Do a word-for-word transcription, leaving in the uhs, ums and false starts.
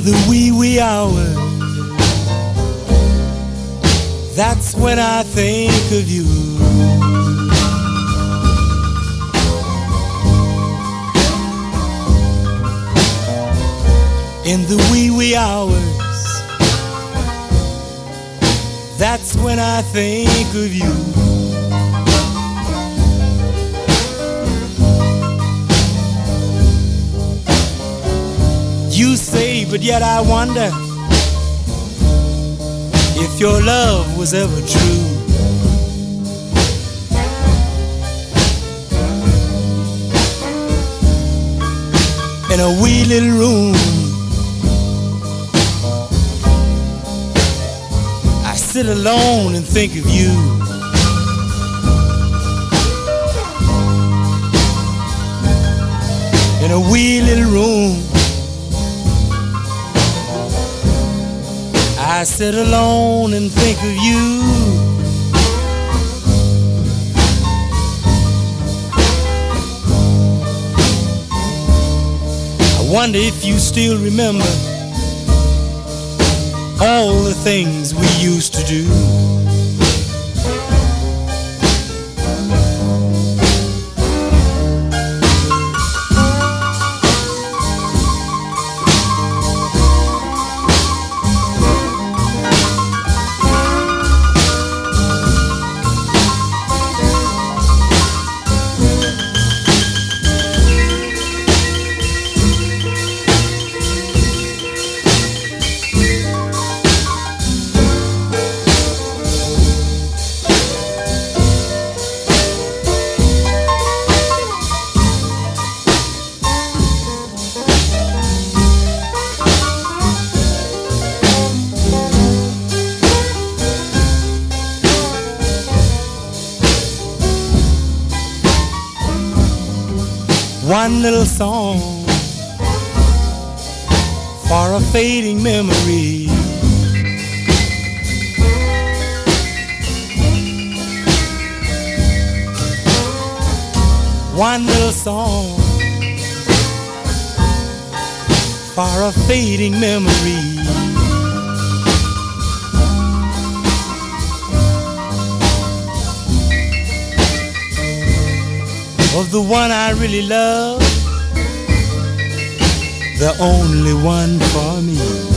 the wee wee hours, that's when I think of you. In the wee wee hours, that's when I think of you. You say, but yet I wonder if your love was ever true. In a wee little room, I sit alone and think of you. In a wee little room, I sit alone and think of you. I wonder if you still remember all the things we used to do. One little song for a fading memory. One little song for a fading memory. Of the one I really love, the only one for me.